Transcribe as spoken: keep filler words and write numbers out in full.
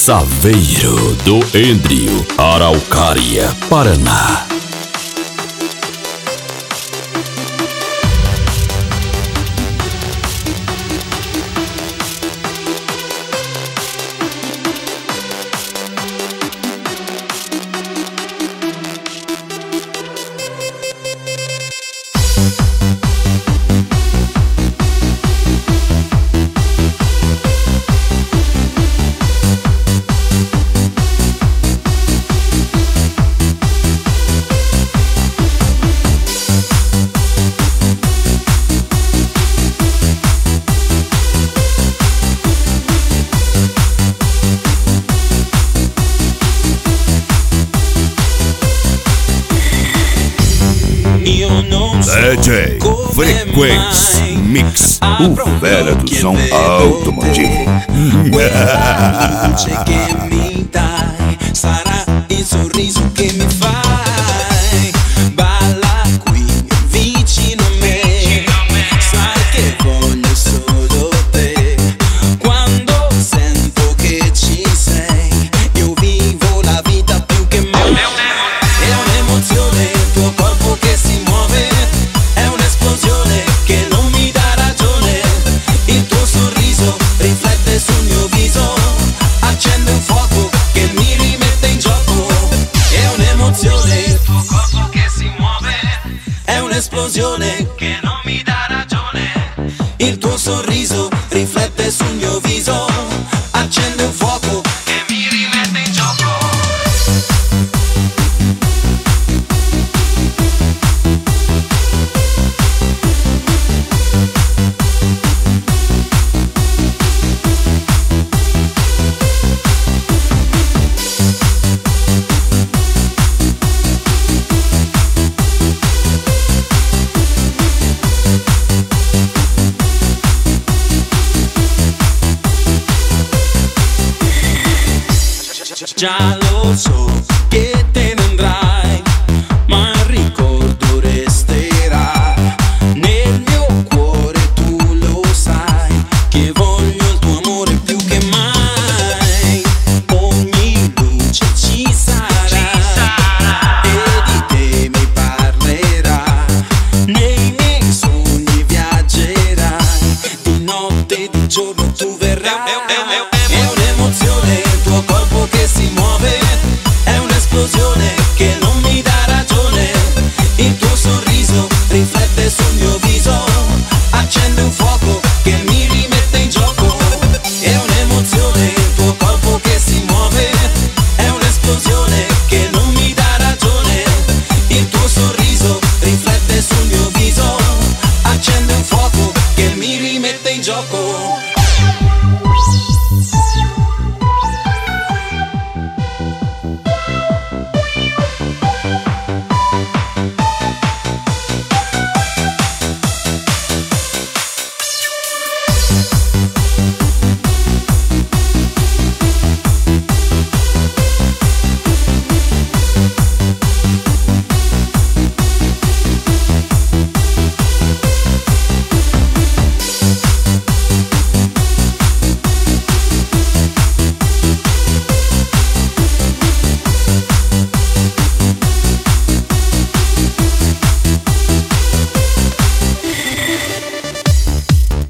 Saveiro do Endrio, Araucária, Paraná. D J Frequência Mix, o fera do som automotivo. Quella luce che mi dai sarà il sorriso che mi fai. Balla qui vicino a me, sai che voglio solo te. Quando sento che ci sei, io vivo la vita più che mai. È un'emozione il tuo corpo che si muove, è un'esplosione che non mi dà ragione. Il tuo sorriso riflette sul mio viso, accende un fuoco che mi rimette in gioco. È un'emozione il tuo corpo che si muove, è un'esplosione che non mi dà ragione. Il tuo sorriso riflette sul mio viso, accende un fuoco che mi rimette in gioco. Già lo so che te ne andrai, ma il ricordo resterà nel mio cuore. Tu lo sai che voglio il tuo amore più che mai. Ogni luce ci sarà, e di te mi parlerà. Nei miei sogni viaggerai, di notte e di giorno tu verrai.